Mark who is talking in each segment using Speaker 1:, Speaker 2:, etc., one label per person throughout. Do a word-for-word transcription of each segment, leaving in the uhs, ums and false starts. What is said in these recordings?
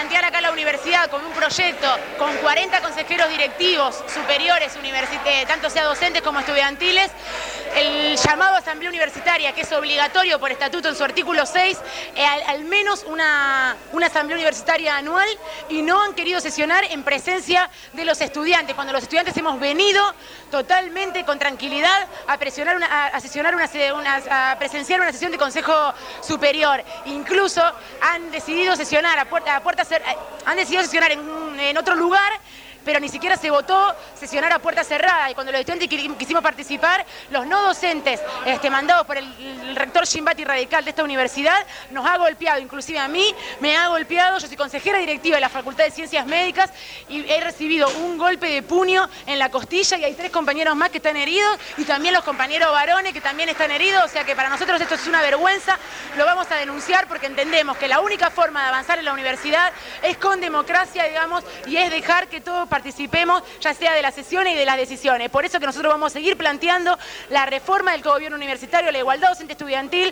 Speaker 1: plantear acá la universidad con un proyecto con cuarenta consejeros directivos superiores, eh, tanto sea docentes como estudiantiles, el llamado a asamblea universitaria, que es obligatorio por estatuto en su artículo seis, eh, al, al menos una, una asamblea universitaria anual, y no han querido sesionar en presencia de los estudiantes, cuando los estudiantes hemos venido totalmente con tranquilidad a, presionar una, a, a, sesionar una, una, a presenciar una sesión de Consejo Superior. Incluso han decidido sesionar a puerta, a puerta han decidido sesionar en, en otro lugar, pero ni siquiera se votó sesionar a puerta cerrada, y cuando los estudiantes quisimos participar, los no docentes este, mandados por el, el rector Gimbati radical de esta universidad nos ha golpeado, inclusive a mí me ha golpeado. Yo soy consejera directiva de la Facultad de Ciencias Médicas y he recibido un golpe de puño en la costilla, y hay tres compañeros más que están heridos, y también los compañeros varones que también están heridos. O sea que para nosotros esto es una vergüenza, lo vamos a denunciar porque entendemos que la única forma de avanzar en la universidad es con democracia, digamos, y es dejar que todo participemos, ya sea de las sesiones y de las decisiones. Por eso que nosotros vamos a seguir planteando la reforma del cogobierno universitario, la igualdad docente estudiantil,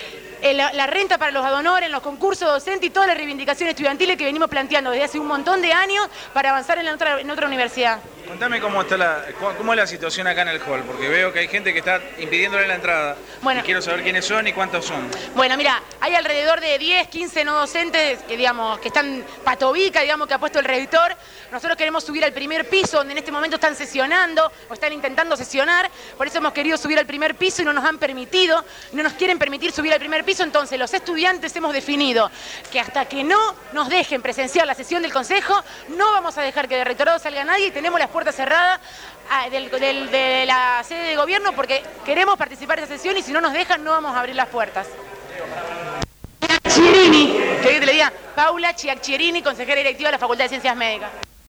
Speaker 1: la, la renta para los adhonores, los concursos docentes y todas las reivindicaciones estudiantiles que venimos planteando desde hace un montón de años para avanzar en, la otra, en otra universidad.
Speaker 2: Contame cómo está la, cómo es la situación acá en el hall, porque veo que hay gente que está impidiéndole la entrada. Bueno, y quiero saber quiénes son y cuántos son. Bueno, mira, hay alrededor de diez, quince no docentes que, digamos, que están patobica, digamos, que ha puesto el rector. Nosotros queremos subir al primer piso, donde en este momento están sesionando o están intentando sesionar. Por eso hemos querido subir al primer piso y no nos han permitido, no nos quieren permitir subir al primer piso. Entonces los estudiantes hemos definido que hasta que no nos dejen presenciar la sesión del Consejo, no vamos a dejar que de rectorado salga nadie, y tenemos las puertas cerradas del, del, de la sede de gobierno porque queremos participar de esa sesión, y si no nos dejan no vamos a abrir las puertas. Chiaccierini, que le diga Paula Chiaccierini, consejera directiva de la Facultad de Ciencias Médicas.